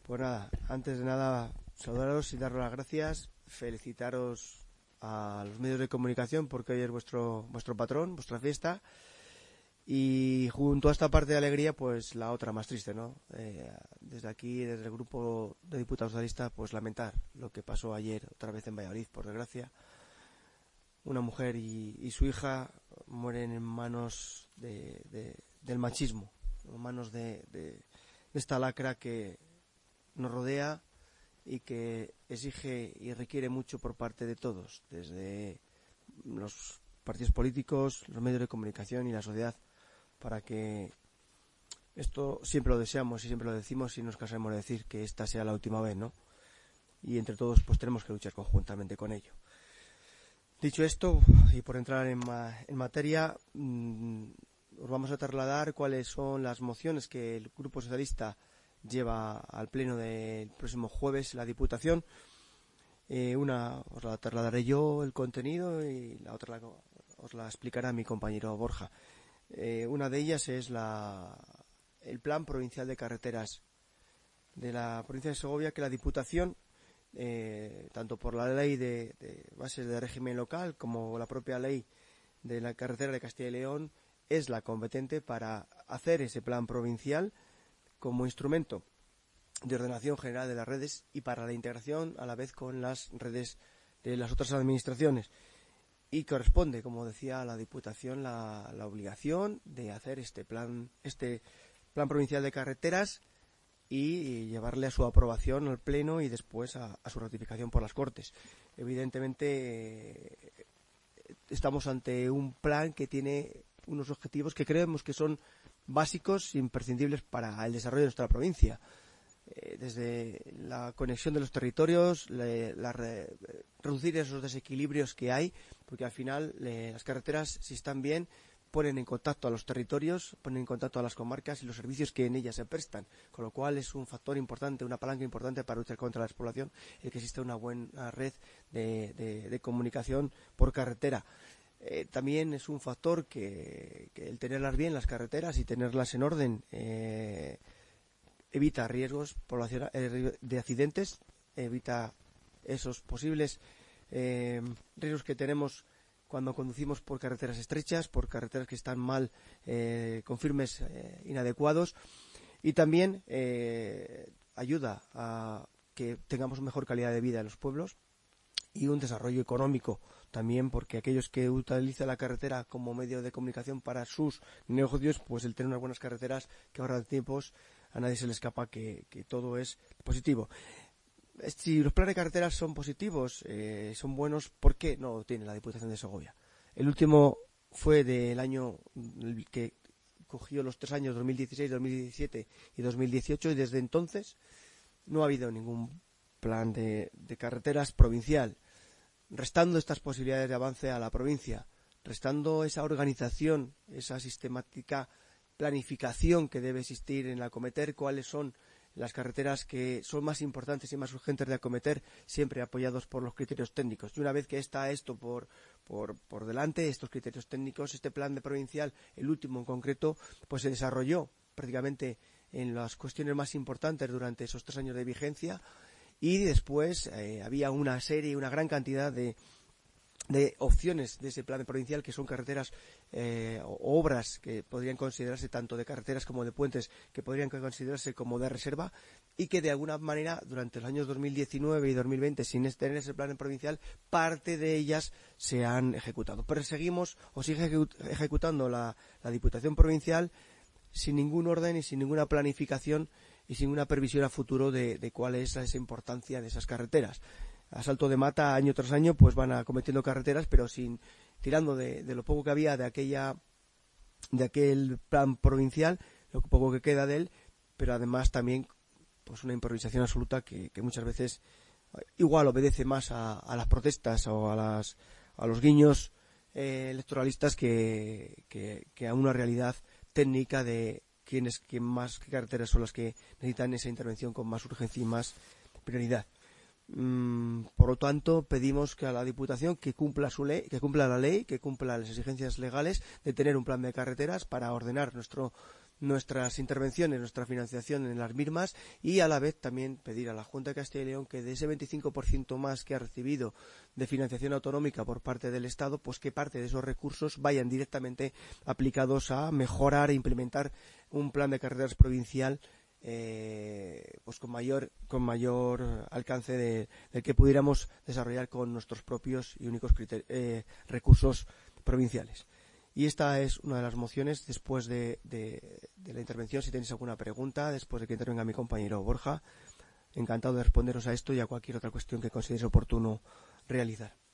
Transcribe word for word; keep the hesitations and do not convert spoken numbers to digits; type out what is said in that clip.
Pues nada, antes de nada, saludaros y daros las gracias, felicitaros a los medios de comunicación porque hoy es vuestro vuestro patrón, vuestra fiesta, y junto a esta parte de alegría, pues la otra más triste, ¿no? Eh, desde aquí, desde el grupo de diputados socialistas, pues lamentar lo que pasó ayer otra vez en Valladolid, por desgracia. Una mujer y, y su hija mueren en manos de, de, del machismo, en manos de, de, de esta lacra que nos rodea y que exige y requiere mucho por parte de todos, desde los partidos políticos, los medios de comunicación y la sociedad, para que esto siempre lo deseamos y siempre lo decimos y nos cansaremos de decir que esta sea la última vez, ¿no? Y entre todos pues tenemos que luchar conjuntamente con ello. Dicho esto, y por entrar en, ma en materia, mmm, os vamos a trasladar cuáles son las mociones que el Grupo Socialista lleva al pleno del próximo jueves la Diputación. Eh, una os la trasladaré yo, el contenido, y la otra la, os la explicará mi compañero Borja. Eh, una de ellas es la, el Plan Provincial de Carreteras de la provincia de Segovia, que la Diputación, eh, tanto por la ley de, de bases de régimen local como la propia ley de la carretera de Castilla y León, es la competente para hacer ese plan provincial como instrumento de ordenación general de las redes y para la integración a la vez con las redes de las otras administraciones. Y corresponde, como decía la Diputación, la, la obligación de hacer este plan, este plan provincial de carreteras y llevarle a su aprobación al Pleno y después a, a su ratificación por las Cortes. Evidentemente, eh, estamos ante un plan que tiene unos objetivos que creemos que son básicos e imprescindibles para el desarrollo de nuestra provincia. Eh, desde la conexión de los territorios, le, la re, reducir esos desequilibrios que hay, porque al final le, las carreteras, si están bien, ponen en contacto a los territorios, ponen en contacto a las comarcas y los servicios que en ellas se prestan, con lo cual es un factor importante, una palanca importante para luchar contra la despoblación, el que exista una buena red de, de, de comunicación por carretera. Eh, también es un factor que, que el tenerlas bien, las carreteras, y tenerlas en orden, eh, evita riesgos de accidentes, evita esos posibles eh, riesgos que tenemos cuando conducimos por carreteras estrechas, por carreteras que están mal, eh, con firmes eh, inadecuados, y también eh, ayuda a que tengamos mejor calidad de vida en los pueblos y un desarrollo económico también, porque aquellos que utilizan la carretera como medio de comunicación para sus negocios, pues el tener unas buenas carreteras que ahorran tiempos, a nadie se le escapa que, que todo es positivo. Si los planes de carreteras son positivos, eh, son buenos, ¿por qué no lo tiene la Diputación de Segovia? El último fue del año que cogió los tres años, dos mil dieciséis, dos mil diecisiete y dos mil dieciocho, y desde entonces no ha habido ningún plan de, de carreteras provincial, restando estas posibilidades de avance a la provincia, restando esa organización, esa sistemática planificación que debe existir en acometer cuáles son las carreteras que son más importantes y más urgentes de acometer, siempre apoyados por los criterios técnicos. Y una vez que está esto por, por, por delante, estos criterios técnicos, este plan de provincial, el último en concreto, pues se desarrolló prácticamente en las cuestiones más importantes durante esos tres años de vigencia, y después eh, había una serie, una gran cantidad de de opciones de ese plan provincial, que son carreteras eh, o obras que podrían considerarse tanto de carreteras como de puentes, que podrían considerarse como de reserva, y que de alguna manera durante los años dos mil diecinueve y dos mil veinte, sin tener ese plan provincial, parte de ellas se han ejecutado. Pero seguimos o sigue ejecutando la, la Diputación Provincial sin ningún orden y sin ninguna planificación y sin una previsión a futuro de, de cuál es esa importancia de esas carreteras. A salto de mata, año tras año, pues van acometiendo carreteras, pero sin tirando de, de lo poco que había de aquella de aquel plan provincial, lo poco que queda de él, pero además también pues una improvisación absoluta que, que muchas veces igual obedece más a, a las protestas o a las a los guiños eh, electoralistas que, que, que a una realidad técnica de quiénes, quién más, qué carreteras son las que necesitan esa intervención con más urgencia y más prioridad. Por lo tanto, pedimos que a la Diputación que cumpla su ley, que cumpla la ley, que cumpla las exigencias legales de tener un plan de carreteras para ordenar nuestro nuestras intervenciones, nuestra financiación en las mismas, y a la vez también pedir a la Junta de Castilla y León que de ese veinticinco por ciento más que ha recibido de financiación autonómica por parte del Estado, pues que parte de esos recursos vayan directamente aplicados a mejorar e implementar un plan de carreteras provincial eh, pues con mayor con mayor alcance de, del que pudiéramos desarrollar con nuestros propios y únicos eh, recursos provinciales. Y esta es una de las mociones. Después de, de, de la intervención, si tenéis alguna pregunta, después de que intervenga mi compañero Borja, encantado de responderos a esto y a cualquier otra cuestión que consideréis oportuno realizar.